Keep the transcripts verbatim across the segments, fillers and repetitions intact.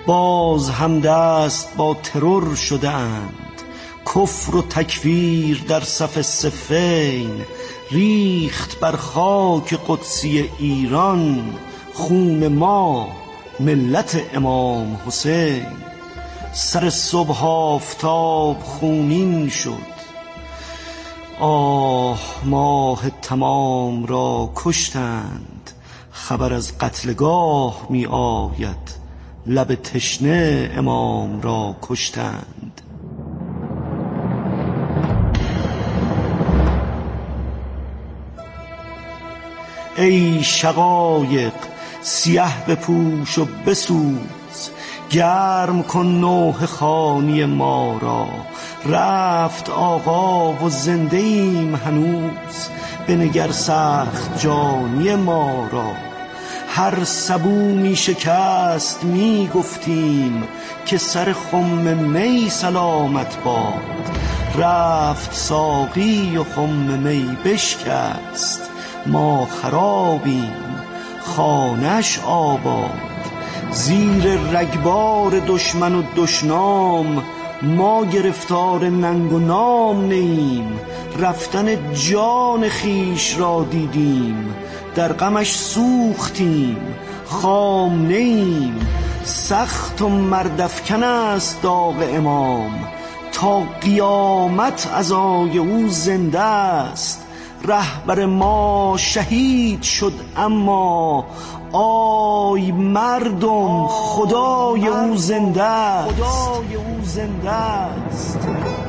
باز هم دست با ترور شده اند. کفر و تکفیر در صف صفین ریخت بر خاک قدسی ایران. خون ما ملت امام حسین. سر صبح آفتاب خونین شد. آه ماه تمام را کشتند. خبر از قتلگاه می آید. لب تشنه امام را کشتند. ای شقایق سیه بپوش و بسوز. گرم کن نوح خانی ما را. رفت آقا و زنده ایم هنوز. بنگر سخت جانی ما را. هر سبو می شکست می گفتیم که سر خم می سلامت باد. رفت ساقی و خم می بشکست. ما خرابیم خانش آباد. زیر رگبار دشمن و دشنام ما گرفتار ننگ و نام نیم. رفتن جان خیش را دیدیم. در غمش سوختیم خام نیم. سخت و مردافکن است داغ امام. تا قیامت عزای او زنده است. رهبر ما شهید شد اما آی مردم خدای او زنده است. خدای او زنده است.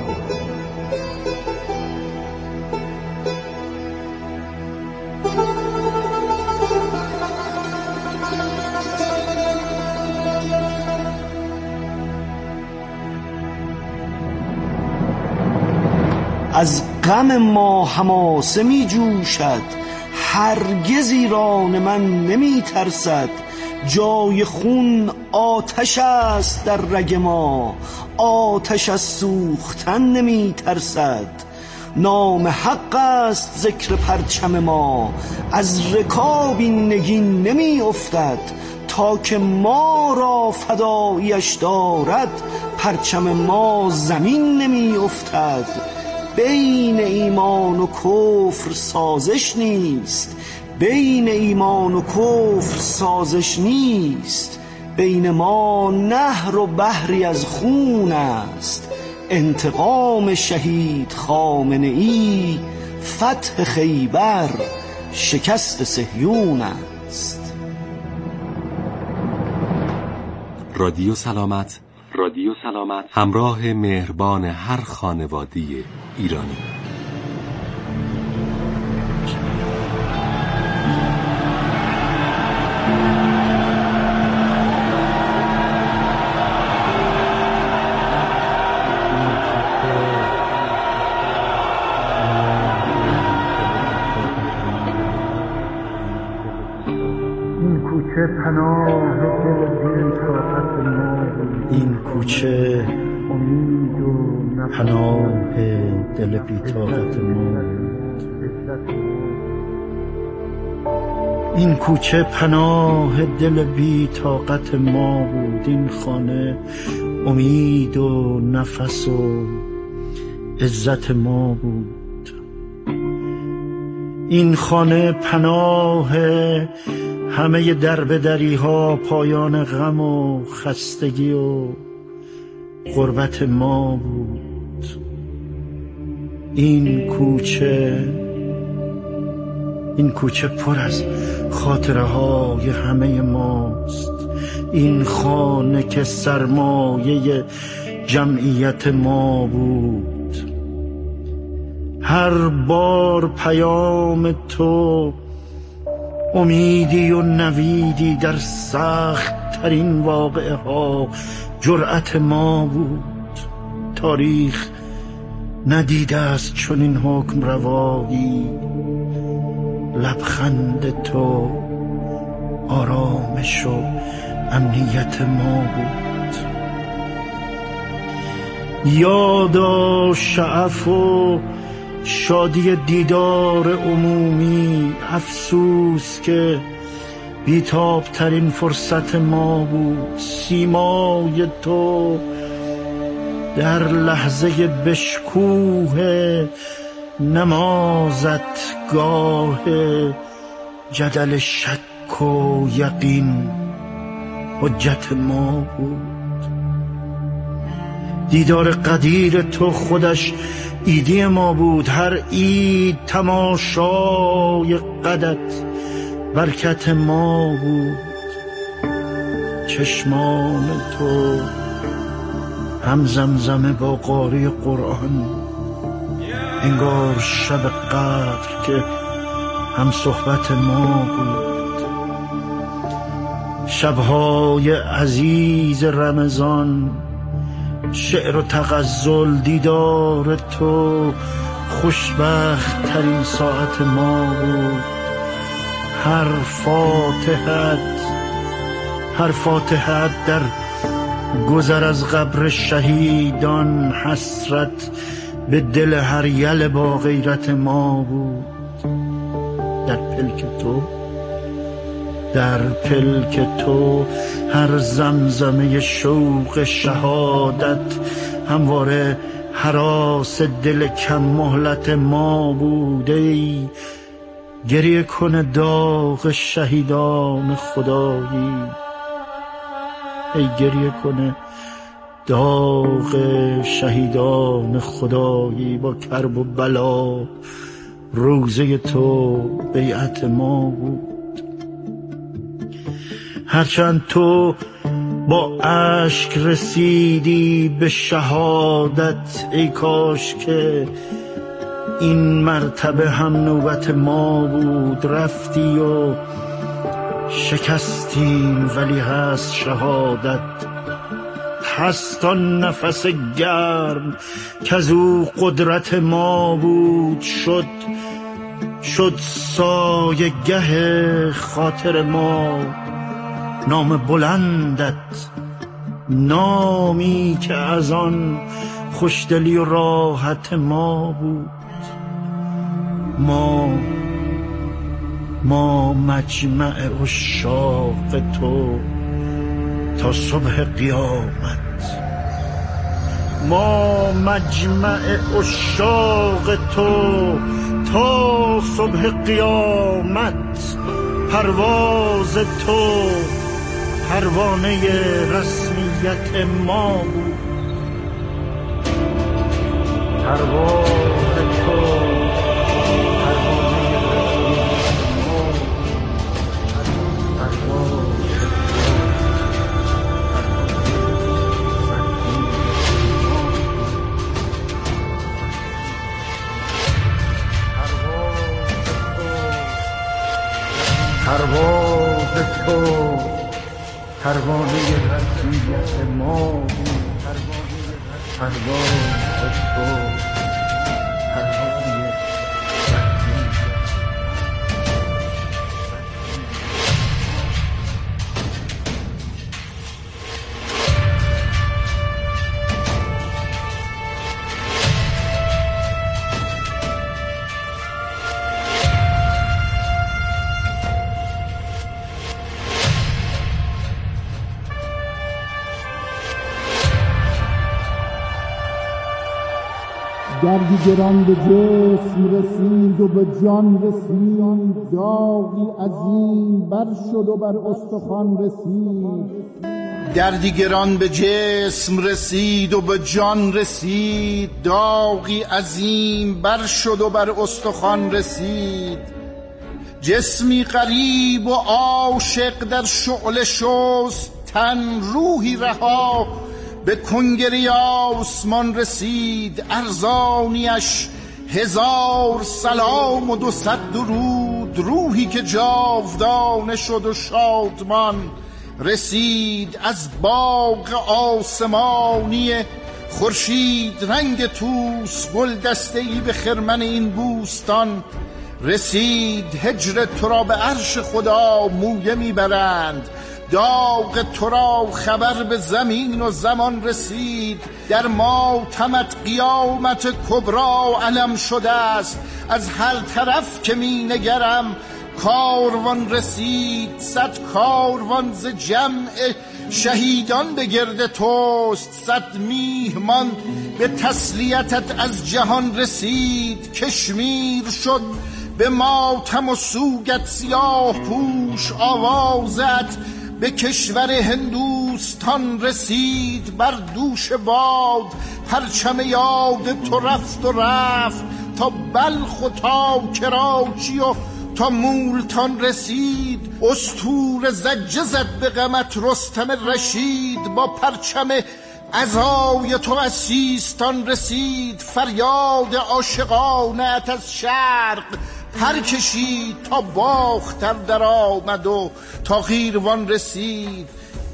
از غم ما حماسه می جوشد. هرگز ایران من نمی ترسد. جای خون آتش است در رگ ما. آتش از سوختن نمی ترسد. نام حق است ذکر پرچم ما. از رکاب این نگین نمی افتد. تا که ما را فداییش دارد پرچم ما زمین نمی افتد. بین ایمان و کفر سازش نیست. بین ایمان و کفر سازش نیست. بین ما نهر و بحری از خون است. انتقام شهید خامنه ای. فتح خیبر شکست صهیون است. رادیو سلامت، رادیو سلامت همراه مهربان هر خانواده ایرانی. این کوچه پناه دل بی‌طاقت ما. این کوچه پناه دل بی‌طاقت ما بود. این خانه امید و نفس و عزت ما بود. این خانه پناه همه دربدری ها، پایان غم و خستگی و غربت ما بود. این کوچه این کوچه پر از خاطره های همه ماست. این خانه که سرمایه جمعیت ما بود. هر بار پیام تو امیدی و نویدی در سخت ترین واقعه ها جرأت ما بود. تاریخ ندیده است چون این حکم روایی. لبخند تو آرامش و امنیت ما بود. یادا شعف و شادی دیدار عمومی. افسوس که بیتاب ترین فرصت ما بود. سیمای تو در لحظه بشکوه نمازت گاه جدل شک و یقین حجت ما بود. دیدار قدیر تو خودش ایدی ما بود. هر عید تماشای قدت برکت ما بود. چشمان تو هم زمزمه با قاری قرآن، انگار شب قدر که هم صحبت ما بود. شبهای عزیز رمضان، شعر و تغزل، دیدار تو خوشبخت ترین ساعت ما بود. هر فاتحت هر فاتحت در گذر از قبر شهیدان، حسرت به دل هر یل با غیرت ما بود. در پلک تو در پلک تو هر زمزمه شوق شهادت همواره هراس دل کم مهلت ما بود. ای گریه کنه داغ شهیدان خدایی، ای گریه کنه داغ شهیدان خدایی. با کرب و بلا روزه تو بیعت ما بود. هرچند تو با اشک رسیدی به شهادت، ای کاش که این مرتبه هم نوبت ما بود. رفتی و شکستیم ولی هست شهادت، هست آن نفس گرم که از او قدرت ما بود. شد شد سایه گه خاطر ما نام بلندت، نامی که از آن خوشدلی و راحت ما بود. ما ما مجمع عشاق تو تا صبح قیامت، ما مجمع عشاق تو تا صبح قیامت. پرواز تو پروانه رسمیت ما بود. پرواز تو پرواز تو پروانه رسمیت ما بود. پرواز تو پروانه گردی گران به جسم رسید و به جان رسید، داغی عظیم بر شد و بر استخوان رسید. دردی گران به جسم رسید و به جان رسید، داغی عظیم بر شد و بر استخوان رسید. جسمی غریب و عاشق در شعله شست تن، روحی رها به کنگره آسمان رسید. ارزانیش هزار سلام و دو صد درود، روحی که جاودانه شد و شادمان رسید. از باغ آسمانی خورشید رنگ توس، گل دسته‌ای به خرمن این بوستان رسید. هجر تو را به عرش خدا مویه میبرند، داغ تو را خبر به زمین و زمان رسید. در ماتمت قیامت کبرا علم شده است، از هر طرف که می نگرم کاروان رسید، صد کاروان ز جمع شهیدان به گرد توست، صد میهمان به تسلیتت از جهان رسید. کشمیر شد به ماتم و سوگت سیاه پوش، آوازت به کشور هندوستان رسید. بر دوش باد پرچم یاد تو رفت و رفت، تا بلخ و تا کراچی و تا مولتان رسید. استور زجه زد به غمت رستم رشید، با پرچم عزای تو از سیستان رسید. فریاد عاشقانت از شرق پر کشید، تا باختر در آمد و تا قیروان رسید.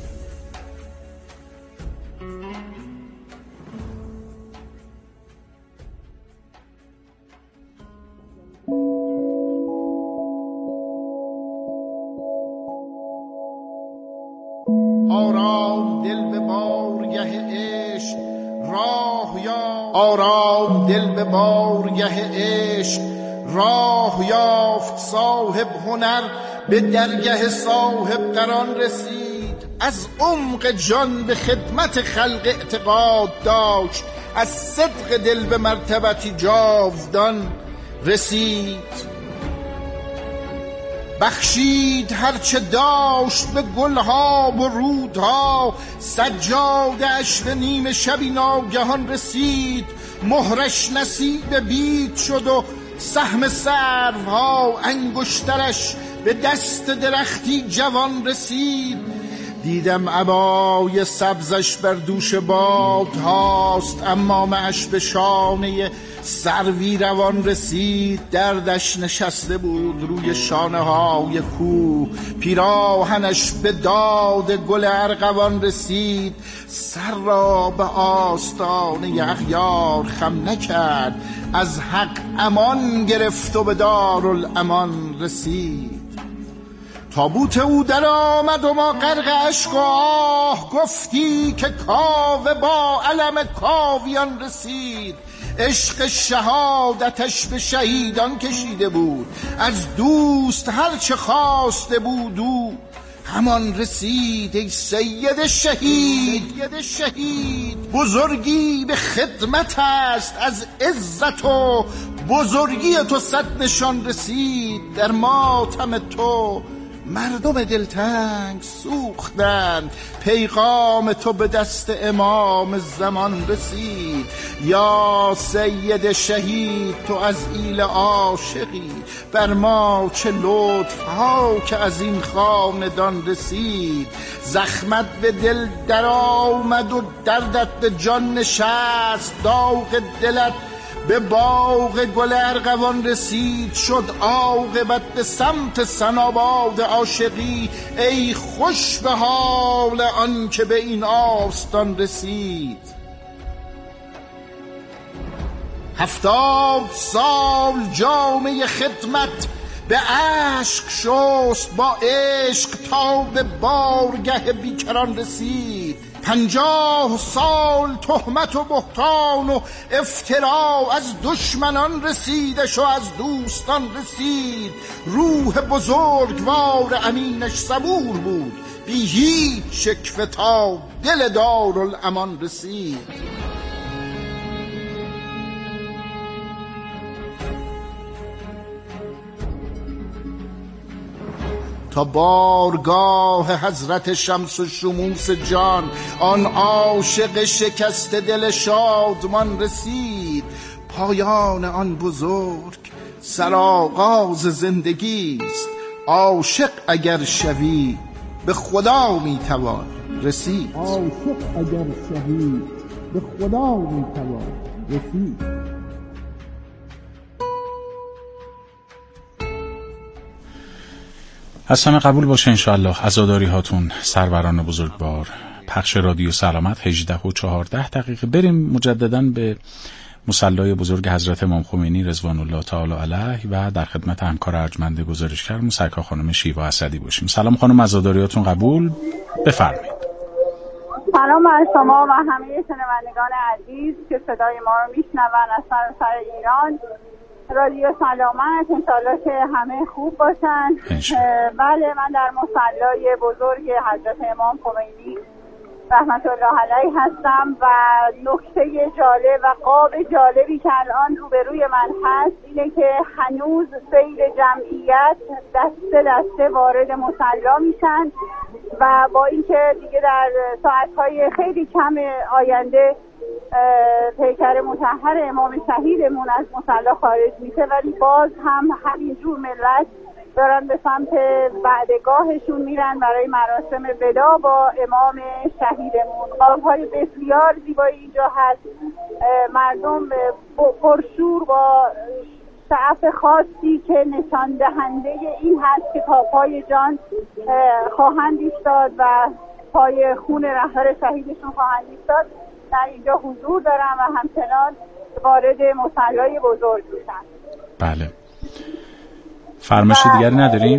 آرام دل به بارگه عشق راه یا آرام دل به بارگه عشق راه یافت. صاحب هنر به درگه صاحب قران رسید. از عمق جان به خدمت خلق اعتقاد داشت، از صدق دل به مرتبتی جاودان رسید. بخشید هرچه داشت به گلها و رودها، سجاده‌اش به نیمه شبی ناگهان رسید. مهرش نصیب بید شد و سهم سروها، انگشترش به دست درختی جوان رسید. دیدم عبای سبزش بر دوش باد هاست، اما معش به شانه سروی روان رسید. دردش نشسته بود روی شانه های کوه، پیراهنش به داد گل ارغوان رسید. سر را به آستانه اغیار خم نکرد، از حق امان گرفت و به دارالامان رسید. تابوت او در آمد و ما غرق اشک و آه، گفتی که کاوه با علم کاویان رسید. عشق شهادتش به شهیدان کشیده بود، از دوست هرچه خواسته بود او همان رسید. ای سید شهید، سید شهید بزرگی به خدمت است، از عزت و بزرگی تو صد نشان رسید. در ماتم تو مردم دلتنگ سوختند، پیغام تو به دست امام زمان رسید. یا سید شهید تو از ایل عاشقی، بر ما چه لطف ها که از این خاندان رسید. زخمت به دل در آمد و دردت به جان نشست، داغ دلت به باغ گل ارغوان رسید. شد عاقبت به سمت صناباد عاشقی، ای خوش به حال آن که به این آستان رسید. هفتاد سال جامه خدمت به عشق شست، با عشق تا به بارگه بیکران رسید. پنجاه سال تهمت و بهتان و افترا از دشمنان رسیدش و از دوستان رسید. روح بزرگوار امینش صبور بود، بی هیچ شکوه تا دل دارالامان رسید. تا بارگاه حضرت شمس و شموس جان، آن عاشق شکست دل شادمان رسید. پایان آن بزرگ سرآغاز زندگی است، عاشق اگر شوی به خدا میتوان رسید. عاشق اگر شوی به خدا میتوان رسید. از همه قبول باشه انشاءالله عزاداری هاتون سروران بزرگوار. پخش رادیو سلامت هجده و چهارده دقیقه. بریم مجدداً به مصلی بزرگ حضرت امام خمینی رضوان الله تعالی علیه و در خدمت همکار ارجمند گزارشگر موسیقا خانم شیوا اسدی باشیم. سلام خانم، عزاداریاتون قبول، بفرمایید. سلام بر شما و همه شنوندگان عزیز که صدای ما رو میشنون از سراسر ایران. رادیو سلامت. انشالله که همه خوب باشن. بله، من در مصلی بزرگ حضرت امام خمینی رحمت الله علیه هستم و نکته جالب و قاب جالبی که الان روبروی من هست اینه که هنوز سیل جمعیت دسته دسته وارد مصلی میشن و با اینکه دیگه در ساعتهای خیلی کم آینده پیکر مطهر امام شهیدمون از مصلی خارج میشه، ولی باز هم همینجور ملت دارن به سمت وعدگاهشون میرن برای مراسم ودا با امام شهیدمون. قاب‌های بسیار زیبایی اینجا هست، مردم پرشور با شعف خاصی که نشان دهنده این هست که تا پای جان خواهند ایستاد و پای خون رهبر شهیدشون خواهند ایستاد در اینجا حضور دارن و همچنان وارد مصلی بزرگ میشن. بله. فرمایش دیگری نداریم؟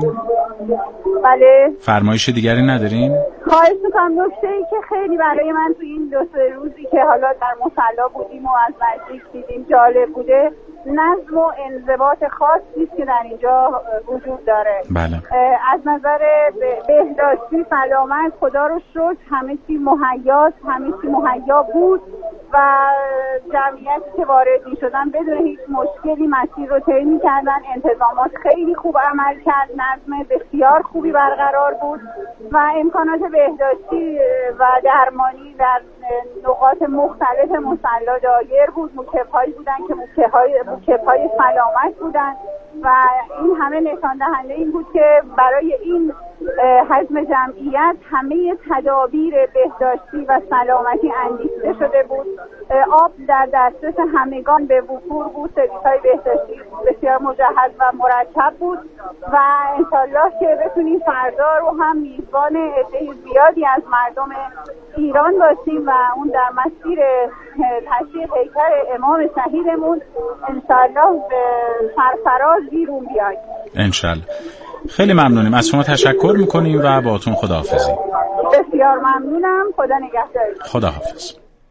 بله. فرمایش دیگری نداریم؟ خواهش میکنم. نکته‌ای که خیلی برای من تو این دو سه روزی که حالا در مصلی بودیم و از نزدیک دیدیم جالب بوده، نظم و انضباط خاصی که در اینجا وجود داره. بله. از نظر بهداشتی سلامت خدا رو شکر همه چی مهیاست، همه چی مهیا بود و جمعیتی که وارد می شدن بدون هیچ مشکلی مسیر رو طی می کردن. انتظامات خیلی خوب عمل کرد، نظم بسیار خوبی برقرار بود و امکانات بهداشتی و درمانی در نقاط مختلف مصلی دایر بود. موکب‌هایی بودن که موکب‌های موکب‌های سلامت بودن و این همه نشان دهنده این بود که برای این حجم جمعیت همه تدابیر بهداشتی و سلامتی اندیشیده شده بود. آب در دسترس همگان به وفور بود، سرویس‌های بهداشتی بسیار مجهز و مرتب بود و انشالله که بتونیم فردا رو هم میزبان عده زیادی از مردم ایران باشیم و اون در مسیر تشییع پیکر امام شهیدمون انشالله به سرفراز بیرون بیاییم. انشالله. خیلی ممنونیم، از شما تشکر میکنیم و باهاتون خداحافظی. بسیار ممنونم، خدا نگهدار. خداحافظ.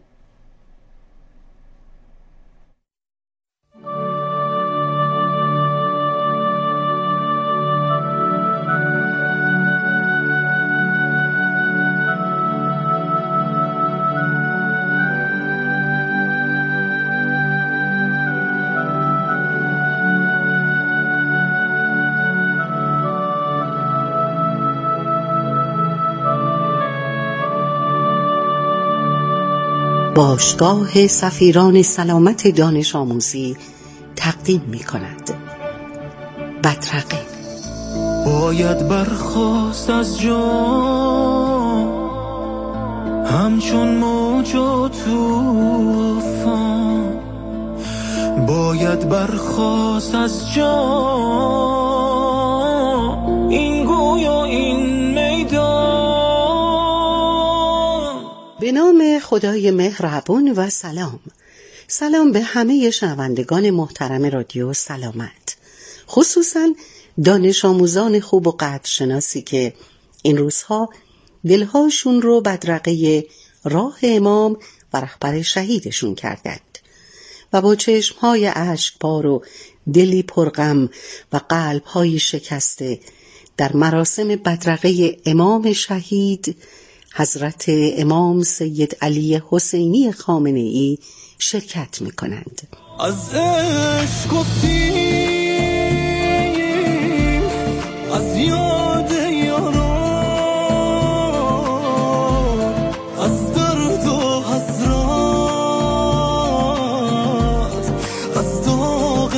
باشگاه سفیران سلامت دانش آموزی تقدیم می کند بدرقه. باید برخاست از جا همچون موج و طوفان، باید برخاست از جا این گوی و این میدان. به نام خدای مهربون و سلام. سلام به همه شنوندگان محترم رادیو سلامت، خصوصاً دانش آموزان خوب و قدرشناسی که این روزها دلهاشون رو بدرقه راه امام و رهبر شهیدشون کردند و با چشمهای اشکبار و دلی پرغم و قلبهای شکسته در مراسم بدرقه امام شهید حضرت امام سید علی حسینی خامنه‌ای شرکت می کنند. از عشق گفتیم، از یاد یاران، از درد و حسرت، از داغ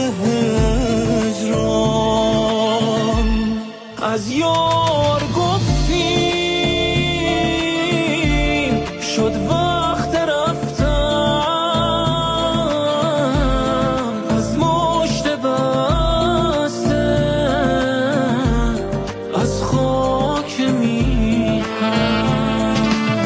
هجران، از یار گفتیم شد وقت رفتن، از مشت بسته، از خاک میهن.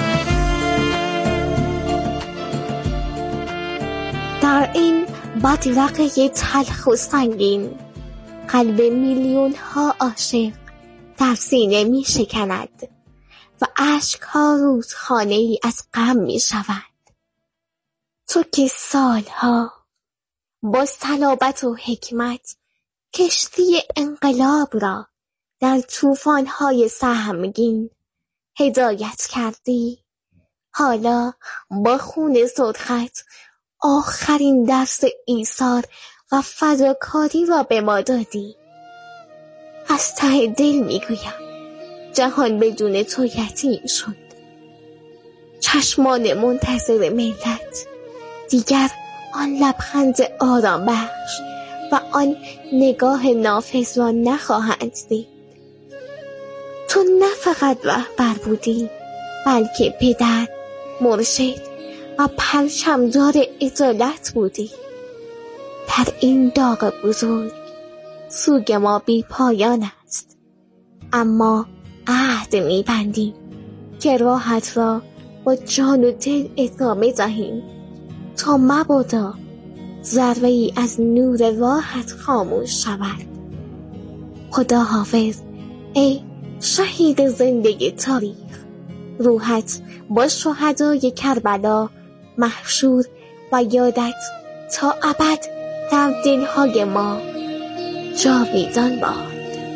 در این بدرقه تلخ و سنگین قلب میلیون ها عاشق در سینه می شکند و اشک ها رودخانه ای از غم می شود. تو که سالها با صلابت و حکمت کشتی انقلاب را در طوفان‌های سهمگین هدایت کردی. حالا با خون سرخت آخرین درس ایثار و فداکاری را به ما دادی. از ته دل میگویم جهان بدون تو یتیم شد. چشمان منتظر ملت دیگر آن لبخند آرام بخش و آن نگاه نافذ را نخواهند دید. تو نه فقط رهبر بودی، بلکه پدر، مرشد و پرچمدار عدالت بودی. در این داغ بزرگ سوگ ما بی پایان است، اما عهد می‌بندیم که راهت را با جان و دل ادامه دهیم تا مبادا ذره ای از نور راهت خاموش شود. خدا حافظ ای شهید زنده تاریخ. روحت با شهدای کربلا محشور و یادت تا ابد در دلهای ما جاویدان باد.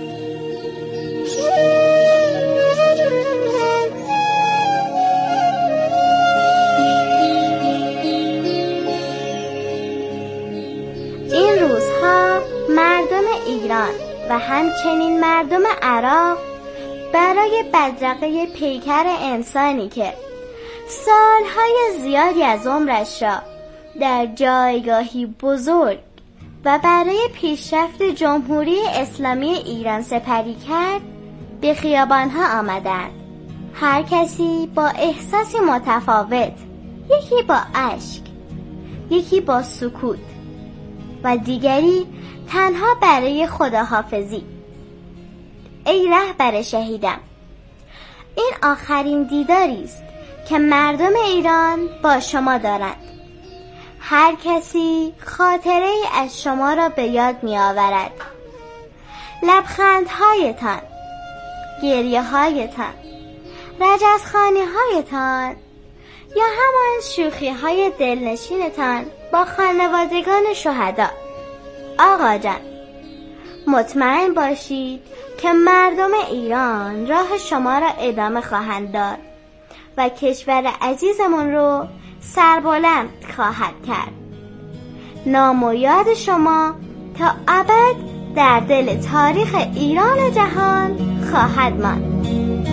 این روزها مردم ایران و همچنین مردم عراق برای بدرقه پیکر انسانی که سالهای زیادی از عمرش را در جایگاهی بزرگ و برای پیشرفت جمهوری اسلامی ایران سپری کرد به خیابانها آمدند. هر کسی با احساسی متفاوت، یکی با اشک، یکی با سکوت و دیگری تنها برای خداحافظی. ای رهبر شهیدم، این آخرین دیداری است که مردم ایران با شما دارند. هر کسی خاطره ای از شما را به یاد می آورد. لبخندهایتان، گریه هایتان، رجزخوانی هایتان یا همان شوخی های دلنشینتان با خانوادگان شهدا. آقا جان، مطمئن باشید که مردم ایران راه شما را ادامه خواهند داد و کشور عزیزمون رو سربلند خواهد کرد. نام و یاد شما تا ابد در دل تاریخ ایران و جهان خواهد ماند.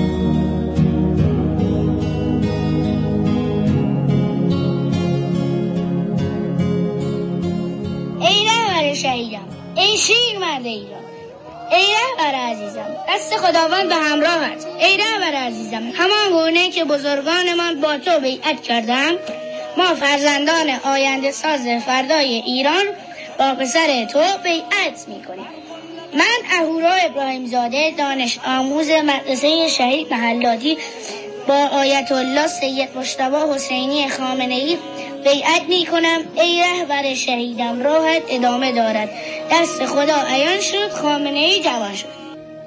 ای رهبر شهیدم، ای شیر مرد ایران، ای رهبر عزیزم، دست خداوند به همراهت. ای رهبر عزیزم، همان گونه که بزرگانمان با تو بیعت کردند، ما فرزندان آینده ساز فردای ایران با پسر تو بیعت میکنیم. من اهورا ابراهیم زاده، دانش آموز مدرسه شهید محلاتی، با آیت الله سید مجتبی حسینی خامنه‌ای بیعت میکنم. ای رهبر شهیدم، راهت ادامه دارد. دست خدا عیان شد، خامنه‌ای جوان شد.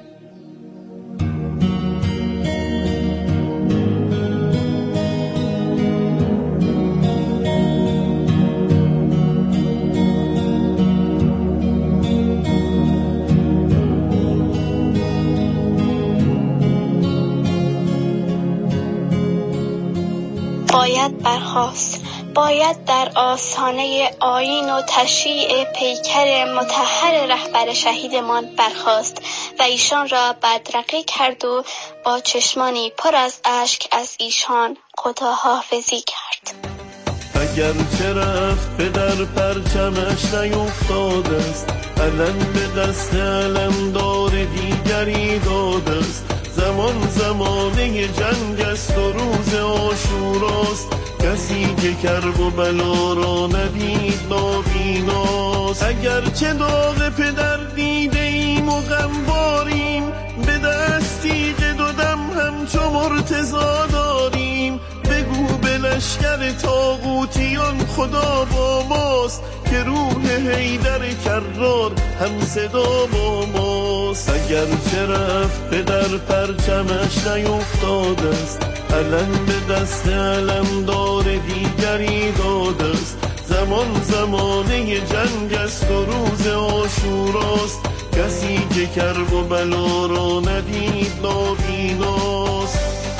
باید برخاست، باید در آستانه آیین و تشییع پیکر مطهر رهبر شهیدمان برخاست و ایشان را بدرقه کرد و با چشمانی پر از اشک از ایشان خداحافظی کرد. اگر چه رفت پدر پرچمش نیفتاده است، علم به دست علمدار دیگری داده است. زمان زمانه جنگ است و روز عاشوراست، کسی که کرب و بلا را ندید نابیناست. اگر چه داغ پدر دیده ایم و غمباریم، به دستی دو دم همچو مرتضی داریم. بگو به لشکر طاغوتیان خدا با ماست، که روح حیدر کرار هم صدا با ماست. اگر چه رفت پدر پرچمش نیفتاده است، علم به دست علمدار دیگری داده است. زمان زمانه جنگ است و روز عاشوراست، کسی که کرب و بلا را ندید نابیناست.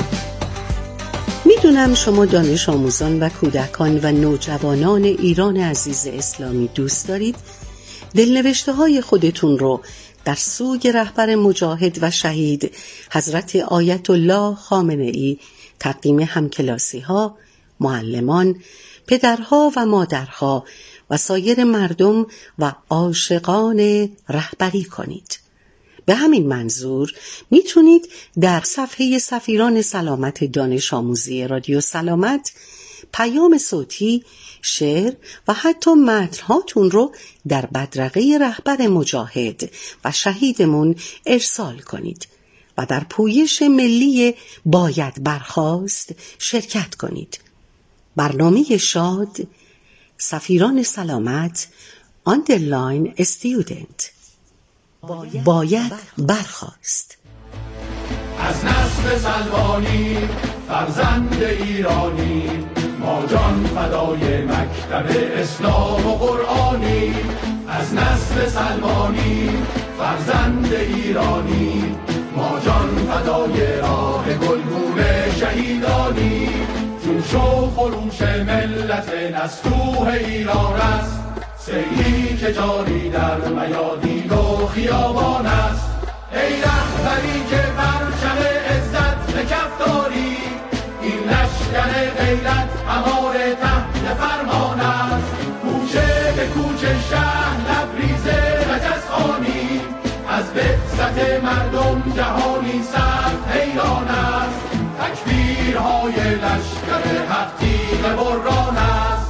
میدونم شما دانش آموزان و کودکان و نوجوانان ایران عزیز اسلامی دوست دارید دلنوشته های خودتون رو در سوگ رهبر مجاهد و شهید حضرت آیت الله خامنه ای تقدیم همکلاسی ها، معلمان، پدرها و مادرها و سایر مردم و عاشقان رهبری کنید. به همین منظور میتونید در صفحه سفیران سلامت دانش آموزی رادیو سلامت پیام صوتی، شعر و حتی متن‌هاتون رو در بدرقه رهبر مجاهد و شهیدمون ارسال کنید و در پویش ملی باید برخاست شرکت کنید. برنامه شاد، سفیران سلامت، آندرلاین استودنت. باید برخاست. از نسل سلمانی فرزند ایرانی، ما جان فدای مکتب اسلام و قرآنی. از نسل سلمانی فرزند ایرانی، ما جان فدای راه گلگون شهیدانی. چون شو خروش ملت نستوه ایران است، سیلی که جاری در میادین و خیابان است. ای رهبری که پرچم عزت به کف داری، این لشکر غیرت همار تحت فرمان است. کوچه به کوچه شهر لبریز رجزخانی، از بعثت مردم جهانی سخت حیران است. تکبیرهای لشکر حق تیغ بران است.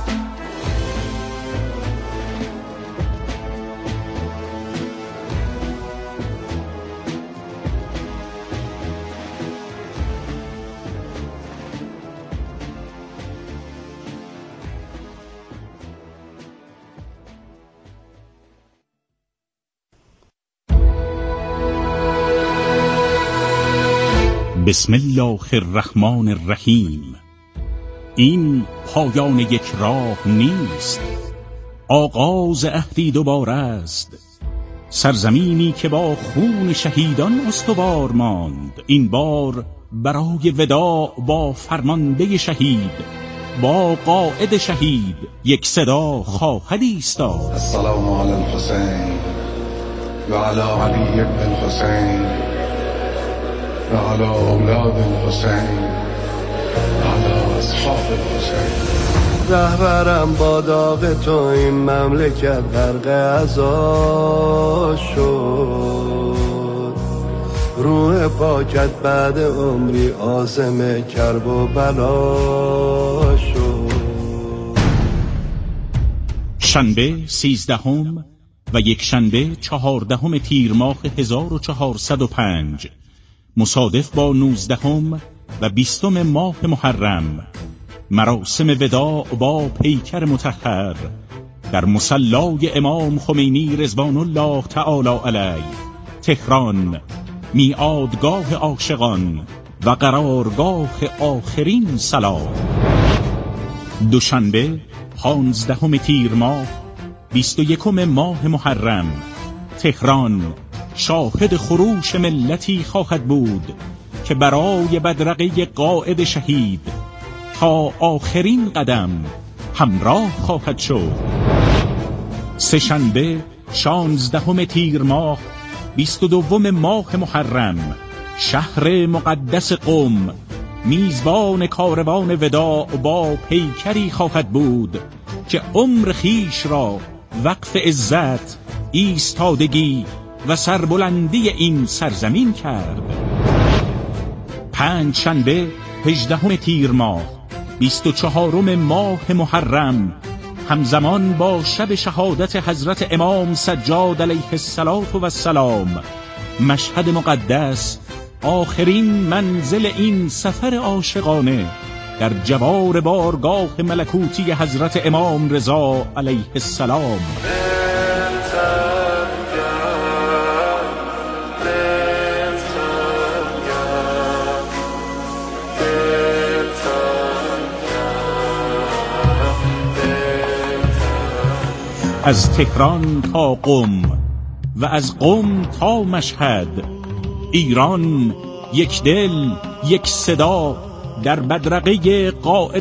بسم الله الرحمن الرحیم. این پایان یک راه نیست، آغاز عهدی دوباره است. سرزمینی که با خون شهیدان استوار ماند، این بار برای وداع با فرمانده شهید، با قائد شهید یک صدا خواهد ایستاد. السلام علی الحسین و علی علی ابن الحسین و علی اولاد الحسین و علی اصحاب الحسین. رهبرم با داغ تو این مملکت غرق عزا شد، روح پاکت بعد عمری عازم کرب و بلا شد. شنبه سیزدهم و یک شنبه چهاردهم تیر ماه هزار و چهارصد و پنج مصادف با نوزدهم و بیستم ماه محرم، مراسم وداع با پیکر مطهر در مصلای امام خمینی رضوان الله تعالی علیه، تهران، میعادگاه عاشقان و قرارگاه آخرین سلام. دوشنبه پانزدهم تیر ماه بیست و یکم ماه محرم، تهران، شاهد خروش ملتی خواهد بود که برای بدرقه قائد شهید تا آخرین قدم همراه خواهد شد. سه‌شنبه شانزدهم تیر ماه بیست و دوم ماه محرم، شهر مقدس قم، میزبان کاروان وداع با پیکری خواهد بود که عمر خیش را وقف عزت، ایستادگی و سربلندی این سرزمین کرد. پنج شنبه هجدهم تیر ماه بیست و چهارم ماه محرم، همزمان با شب شهادت حضرت امام سجاد علیه السلام، مشهد مقدس، آخرین منزل این سفر عاشقانه در جوار بارگاه ملکوتی حضرت امام رضا علیه السلام. از تهران تا قم و از قم تا مشهد، ایران یک دل یک صدا در بدرقه قائد